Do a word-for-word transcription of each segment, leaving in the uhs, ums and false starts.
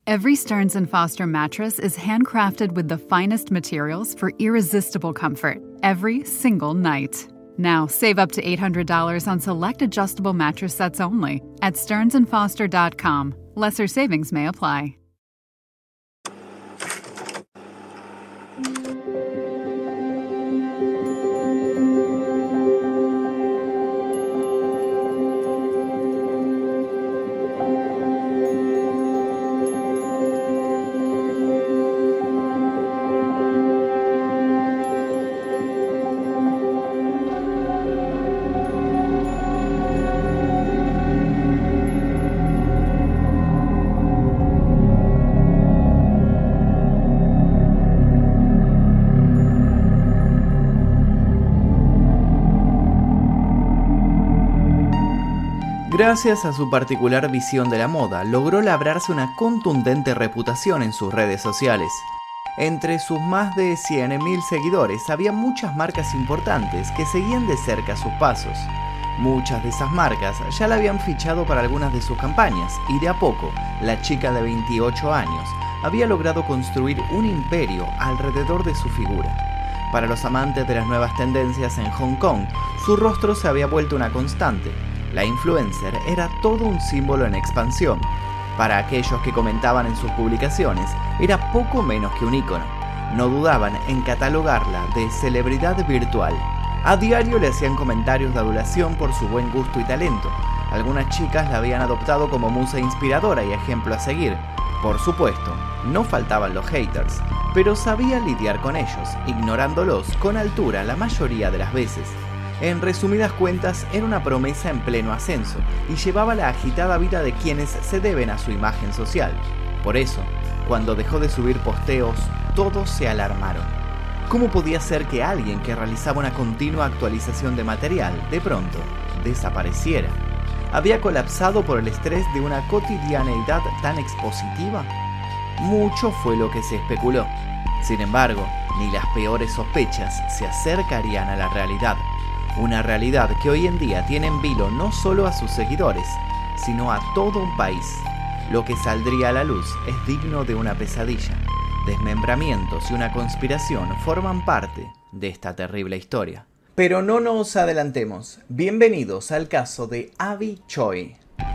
Every Stearns and Foster mattress is handcrafted with the finest materials for irresistible comfort every single night. Now, save up to eight hundred dollars on select adjustable mattress sets only at stearns and foster dot com. Lesser savings may apply. Gracias a su particular visión de la moda, logró labrarse una contundente reputación en sus redes sociales. Entre sus más de cien mil seguidores había muchas marcas importantes que seguían de cerca sus pasos. Muchas de esas marcas ya la habían fichado para algunas de sus campañas y de a poco, la chica de veintiocho años había logrado construir un imperio alrededor de su figura. Para los amantes de las nuevas tendencias en Hong Kong, su rostro se había vuelto una constante. La influencer era todo un símbolo en expansión. Para aquellos que comentaban en sus publicaciones, era poco menos que un ícono. No dudaban en catalogarla de celebridad virtual. A diario le hacían comentarios de adulación por su buen gusto y talento. Algunas chicas la habían adoptado como musa inspiradora y ejemplo a seguir. Por supuesto, no faltaban los haters, pero sabía lidiar con ellos, ignorándolos con altura la mayoría de las veces. En resumidas cuentas, era una promesa en pleno ascenso y llevaba la agitada vida de quienes se deben a su imagen social. Por eso, cuando dejó de subir posteos, todos se alarmaron. ¿Cómo podía ser que alguien que realizaba una continua actualización de material, de pronto, desapareciera? ¿Había colapsado por el estrés de una cotidianeidad tan expositiva? Mucho fue lo que se especuló. Sin embargo, ni las peores sospechas se acercarían a la realidad. Una realidad que hoy en día tiene en vilo no solo a sus seguidores, sino a todo un país. Lo que saldría a la luz es digno de una pesadilla. Desmembramientos y una conspiración forman parte de esta terrible historia. Pero no nos adelantemos. Bienvenidos al caso de Abby Choi.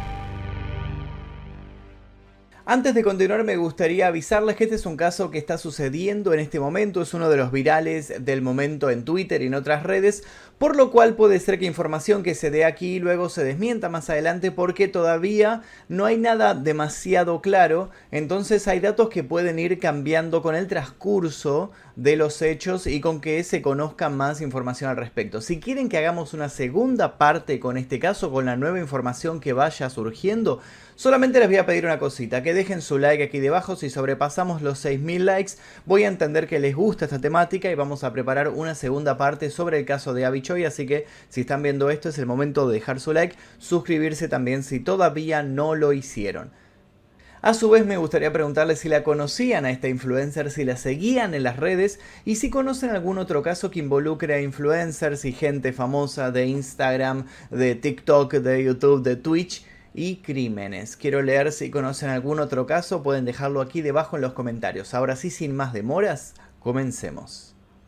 Antes de continuar, me gustaría avisarles que este es un caso que está sucediendo en este momento, es uno de los virales del momento en Twitter y en otras redes, por lo cual puede ser que información que se dé aquí luego se desmienta más adelante porque todavía no hay nada demasiado claro, entonces hay datos que pueden ir cambiando con el transcurso de los hechos y con que se conozca más información al respecto. Si quieren que hagamos una segunda parte con este caso, con la nueva información que vaya surgiendo, solamente les voy a pedir una cosita, que dejen su like aquí debajo. Si sobrepasamos los seis mil likes, voy a entender que les gusta esta temática y vamos a preparar una segunda parte sobre el caso de Abby Choi, así que si están viendo esto es el momento de dejar su like, suscribirse también si todavía no lo hicieron. A su vez me gustaría preguntarles si la conocían a esta influencer, si la seguían en las redes y si conocen algún otro caso que involucre a influencers y gente famosa de Instagram, de TikTok, de YouTube, de Twitch y crímenes. Quiero leer si conocen algún otro caso, pueden dejarlo aquí debajo en los comentarios. Ahora sí, sin más demoras, comencemos.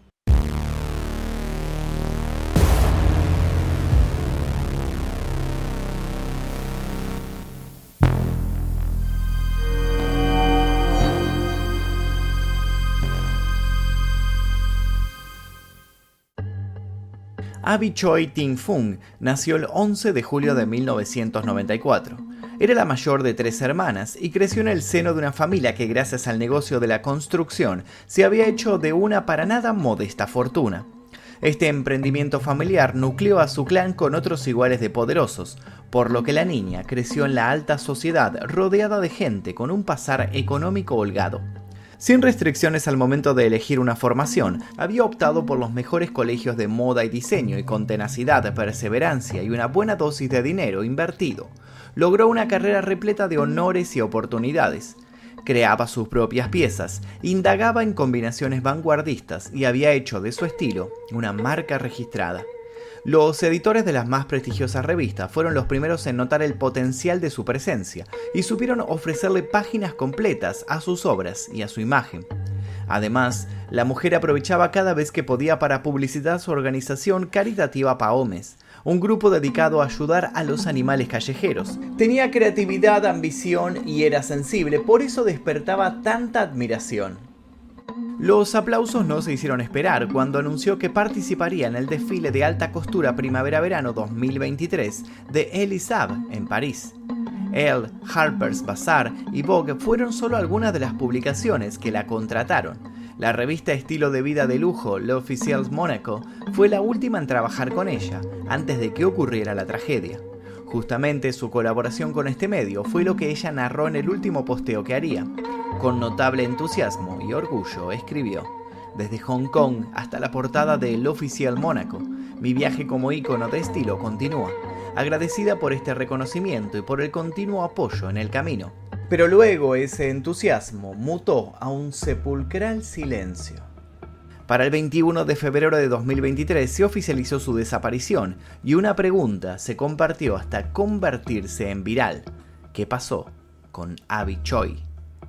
Abby Choi Ting-fung nació el once de julio de mil novecientos noventa y cuatro. Era la mayor de tres hermanas y creció en el seno de una familia que gracias al negocio de la construcción se había hecho de una para nada modesta fortuna. Este emprendimiento familiar nucleó a su clan con otros iguales de poderosos, por lo que la niña creció en la alta sociedad rodeada de gente con un pasar económico holgado. Sin restricciones al momento de elegir una formación, había optado por los mejores colegios de moda y diseño y con tenacidad, perseverancia y una buena dosis de dinero invertido, logró una carrera repleta de honores y oportunidades. Creaba sus propias piezas, indagaba en combinaciones vanguardistas y había hecho de su estilo una marca registrada. Los editores de las más prestigiosas revistas fueron los primeros en notar el potencial de su presencia y supieron ofrecerle páginas completas a sus obras y a su imagen. Además, la mujer aprovechaba cada vez que podía para publicitar su organización caritativa Paomes, un grupo dedicado a ayudar a los animales callejeros. Tenía creatividad, ambición y era sensible, por eso despertaba tanta admiración. Los aplausos no se hicieron esperar cuando anunció que participaría en el desfile de alta costura primavera-verano dos mil veintitrés de Elle Saab en París. Elle, Harper's Bazaar y Vogue fueron solo algunas de las publicaciones que la contrataron. La revista estilo de vida de lujo L'Officiel Monaco fue la última en trabajar con ella, antes de que ocurriera la tragedia. Justamente su colaboración con este medio fue lo que ella narró en el último posteo que haría. Con notable entusiasmo y orgullo escribió: desde Hong Kong hasta la portada de L'Officiel Monaco, mi viaje como ícono de estilo continúa, agradecida por este reconocimiento y por el continuo apoyo en el camino. Pero luego ese entusiasmo mutó a un sepulcral silencio. Para el veintiuno de febrero de dos mil veintitrés se oficializó su desaparición y una pregunta se compartió hasta convertirse en viral. ¿Qué pasó con Abby Choi?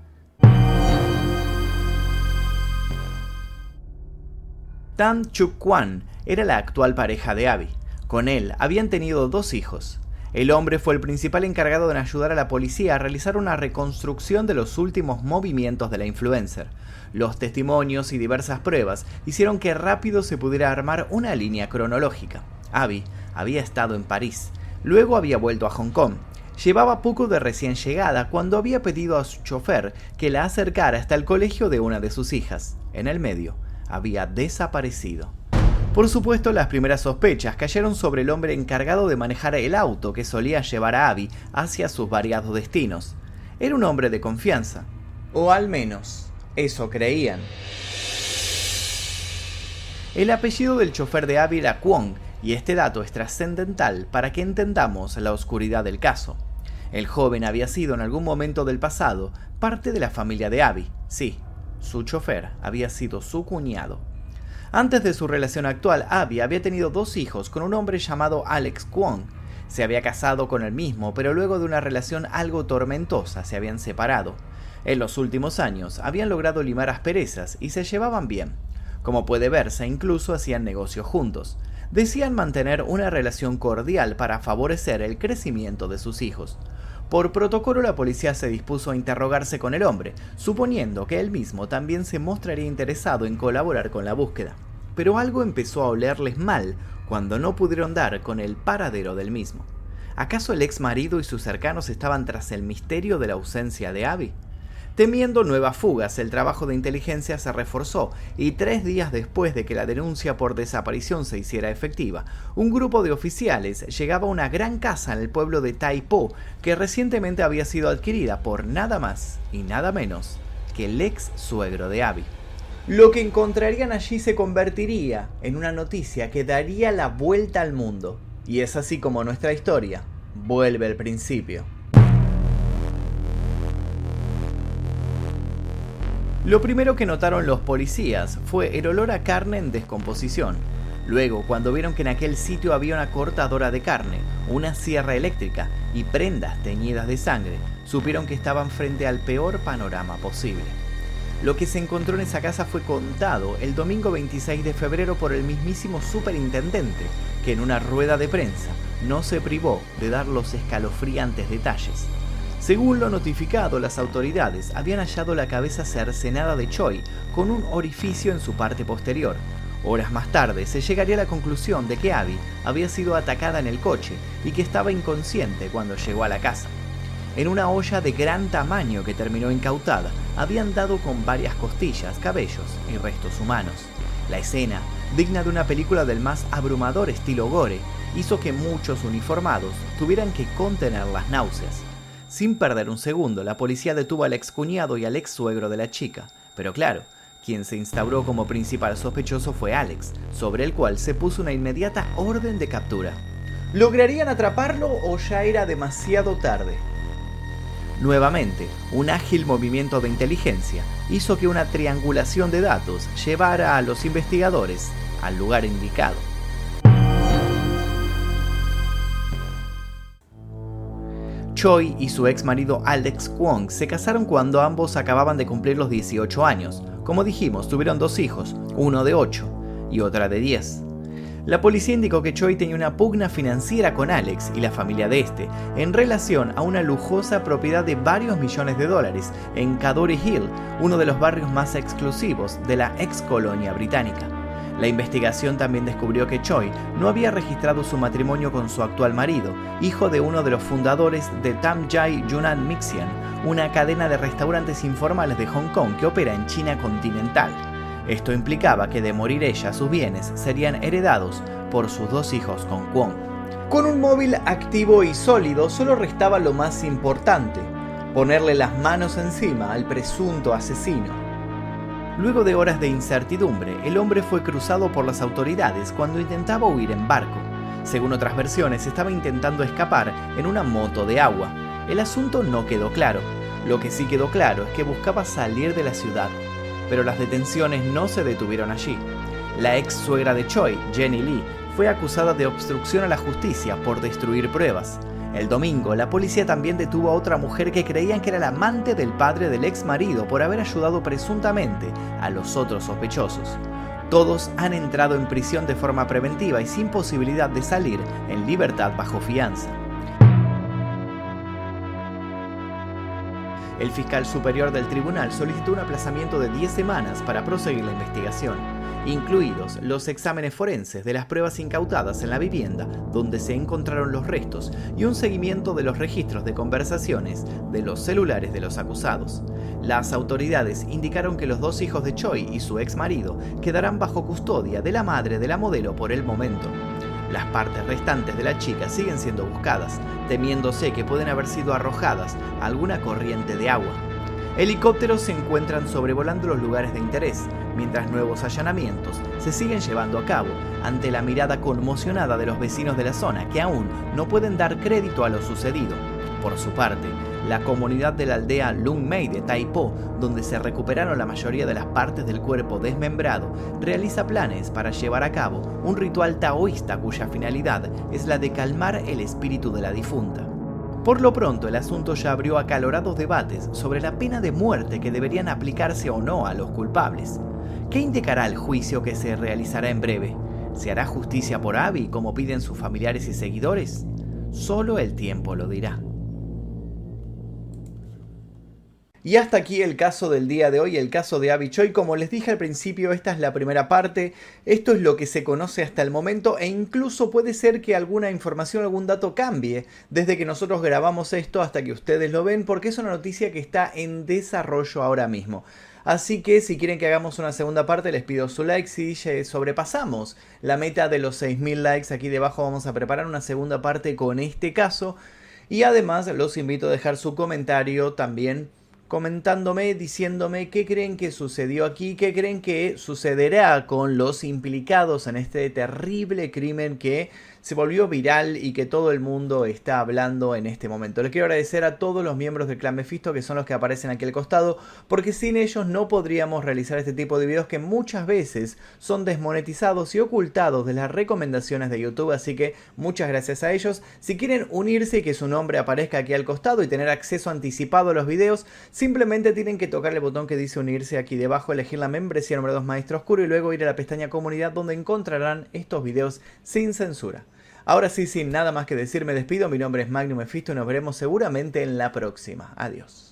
Tan Chuk Kwan era la actual pareja de Abby. Con él habían tenido dos hijos. El hombre fue el principal encargado de ayudar a la policía a realizar una reconstrucción de los últimos movimientos de la influencer. Los testimonios y diversas pruebas hicieron que rápido se pudiera armar una línea cronológica. Abby había estado en París, luego había vuelto a Hong Kong. Llevaba poco de recién llegada cuando había pedido a su chofer que la acercara hasta el colegio de una de sus hijas. En el medio, había desaparecido. Por supuesto, las primeras sospechas cayeron sobre el hombre encargado de manejar el auto que solía llevar a Abby hacia sus variados destinos. Era un hombre de confianza, o al menos eso creían. El apellido del chofer de Abby era Kwon, y este dato es trascendental para que entendamos la oscuridad del caso. El joven había sido en algún momento del pasado parte de la familia de Abby. Sí, su chofer había sido su cuñado. Antes de su relación actual, Abby había tenido dos hijos con un hombre llamado Alex Kwon. Se había casado con el mismo, pero luego de una relación algo tormentosa se habían separado. En los últimos años habían logrado limar asperezas y se llevaban bien. Como puede verse, incluso hacían negocios juntos. Decían mantener una relación cordial para favorecer el crecimiento de sus hijos. Por protocolo, la policía se dispuso a interrogarse con el hombre, suponiendo que él mismo también se mostraría interesado en colaborar con la búsqueda. Pero algo empezó a olerles mal cuando no pudieron dar con el paradero del mismo. ¿Acaso el ex marido y sus cercanos estaban tras el misterio de la ausencia de Abby? Temiendo nuevas fugas, el trabajo de inteligencia se reforzó y tres días después de que la denuncia por desaparición se hiciera efectiva, un grupo de oficiales llegaba a una gran casa en el pueblo de Tai Po que recientemente había sido adquirida por nada más y nada menos que el ex suegro de Abby. Lo que encontrarían allí se convertiría en una noticia que daría la vuelta al mundo. Y es así como nuestra historia vuelve al principio. Lo primero que notaron los policías fue el olor a carne en descomposición. Luego, cuando vieron que en aquel sitio había una cortadora de carne, una sierra eléctrica y prendas teñidas de sangre, supieron que estaban frente al peor panorama posible. Lo que se encontró en esa casa fue contado el domingo veintiséis de febrero por el mismísimo superintendente, que en una rueda de prensa no se privó de dar los escalofriantes detalles. Según lo notificado, las autoridades habían hallado la cabeza cercenada de Choi con un orificio en su parte posterior. Horas más tarde se llegaría a la conclusión de que Abby había sido atacada en el coche y que estaba inconsciente cuando llegó a la casa. En una olla de gran tamaño que terminó incautada, habían dado con varias costillas, cabellos y restos humanos. La escena, digna de una película del más abrumador estilo gore, hizo que muchos uniformados tuvieran que contener las náuseas. Sin perder un segundo, la policía detuvo al excuñado y al ex suegro de la chica. Pero claro, quien se instauró como principal sospechoso fue Alex, sobre el cual se puso una inmediata orden de captura. ¿Lograrían atraparlo o ya era demasiado tarde? Nuevamente, un ágil movimiento de inteligencia hizo que una triangulación de datos llevara a los investigadores al lugar indicado. Choi y su ex marido Alex Kwong se casaron cuando ambos acababan de cumplir los dieciocho años. Como dijimos, tuvieron dos hijos, uno de ocho y otra de diez. La policía indicó que Choi tenía una pugna financiera con Alex y la familia de este en relación a una lujosa propiedad de varios millones de dólares en Cadbury Hill, uno de los barrios más exclusivos de la ex colonia británica. La investigación también descubrió que Choi no había registrado su matrimonio con su actual marido, hijo de uno de los fundadores de Tam Jai Yunnan Mixian, una cadena de restaurantes informales de Hong Kong que opera en China continental. Esto implicaba que de morir ella, sus bienes serían heredados por sus dos hijos con Kwong. Con un móvil activo y sólido, solo restaba lo más importante: ponerle las manos encima al presunto asesino. Luego de horas de incertidumbre, el hombre fue cruzado por las autoridades cuando intentaba huir en barco. Según otras versiones, estaba intentando escapar en una moto de agua. El asunto no quedó claro. Lo que sí quedó claro es que buscaba salir de la ciudad. Pero las detenciones no se detuvieron allí. La ex suegra de Choi, Jenny Lee, fue acusada de obstrucción a la justicia por destruir pruebas. El domingo, la policía también detuvo a otra mujer que creían que era la amante del padre del ex marido por haber ayudado presuntamente a los otros sospechosos. Todos han entrado en prisión de forma preventiva y sin posibilidad de salir en libertad bajo fianza. El fiscal superior del tribunal solicitó un aplazamiento de diez semanas para proseguir la investigación, incluidos los exámenes forenses de las pruebas incautadas en la vivienda donde se encontraron los restos y un seguimiento de los registros de conversaciones de los celulares de los acusados. Las autoridades indicaron que los dos hijos de Choi y su ex marido quedarán bajo custodia de la madre de la modelo por el momento. Las partes restantes de la chica siguen siendo buscadas, temiéndose que pueden haber sido arrojadas a alguna corriente de agua. Helicópteros se encuentran sobrevolando los lugares de interés, mientras nuevos allanamientos se siguen llevando a cabo ante la mirada conmocionada de los vecinos de la zona que aún no pueden dar crédito a lo sucedido. Por su parte, la comunidad de la aldea Lung Mei de Tai Po, donde se recuperaron la mayoría de las partes del cuerpo desmembrado, realiza planes para llevar a cabo un ritual taoísta cuya finalidad es la de calmar el espíritu de la difunta. Por lo pronto, el asunto ya abrió acalorados debates sobre la pena de muerte que deberían aplicarse o no a los culpables. ¿Qué indicará el juicio que se realizará en breve? ¿Se hará justicia por Abby como piden sus familiares y seguidores? Solo el tiempo lo dirá. Y hasta aquí el caso del día de hoy, el caso de Abby Choi. Como les dije al principio, esta es la primera parte, esto es lo que se conoce hasta el momento e incluso puede ser que alguna información, algún dato cambie desde que nosotros grabamos esto hasta que ustedes lo ven, porque es una noticia que está en desarrollo ahora mismo. Así que si quieren que hagamos una segunda parte, les pido su like. Si sobrepasamos la meta de los seis mil likes, aquí debajo vamos a preparar una segunda parte con este caso. Y además los invito a dejar su comentario también, comentándome, diciéndome qué creen que sucedió aquí, qué creen que sucederá con los implicados en este terrible crimen que se volvió viral y que todo el mundo está hablando en este momento. Les quiero agradecer a todos los miembros del Clan Mephisto, que son los que aparecen aquí al costado, porque sin ellos no podríamos realizar este tipo de videos que muchas veces son desmonetizados y ocultados de las recomendaciones de YouTube, así que muchas gracias a ellos. Si quieren unirse y que su nombre aparezca aquí al costado y tener acceso anticipado a los videos, simplemente tienen que tocar el botón que dice unirse aquí debajo, elegir la membresía número dos Maestro Oscuro y luego ir a la pestaña comunidad, donde encontrarán estos videos sin censura. Ahora sí, sin nada más que decir, me despido. Mi nombre es Magnum Mephisto y nos veremos seguramente en la próxima. Adiós.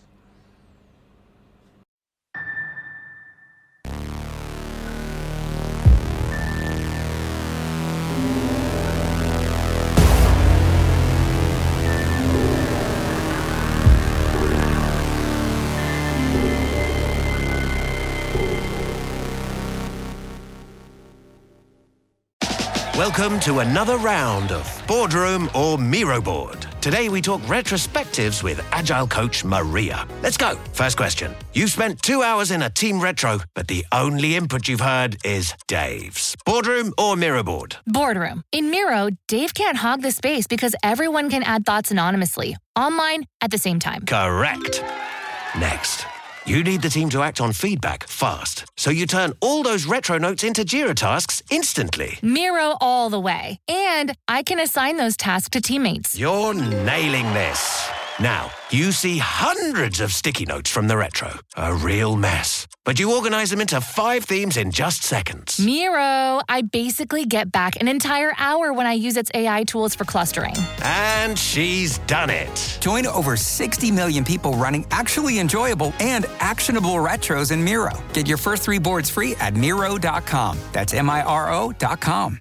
Welcome to another round of Boardroom or Miro Board. Today we talk retrospectives with Agile coach Maria. Let's go. First question. You've spent two hours in a team retro, but the only input you've heard is Dave's. Boardroom or Miro Board? Boardroom. In Miro, Dave can't hog the space because everyone can add thoughts anonymously, online, at the same time. Correct. Next. You need the team to act on feedback fast, so you turn all those retro notes into Jira tasks instantly. Miro all the way. And I can assign those tasks to teammates. You're nailing this. Now, you see hundreds of sticky notes from the Retro. A real mess. But you organize them into five themes in just seconds. Miro, I basically get back an entire hour when I use its A I tools for clustering. And she's done it. Join over sixty million people running actually enjoyable and actionable retros in Miro. Get your first three boards free at Miro dot com. That's M I R O dot com.